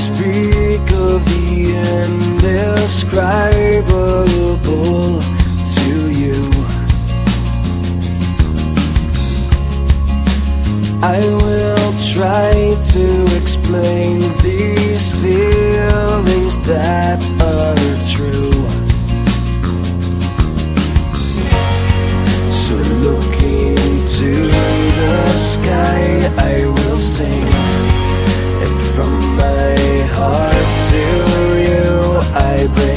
speak of the indescribable to you. I will try to explain these feelings that are true. So look into the sky, I will sing it from my heart to you. I bring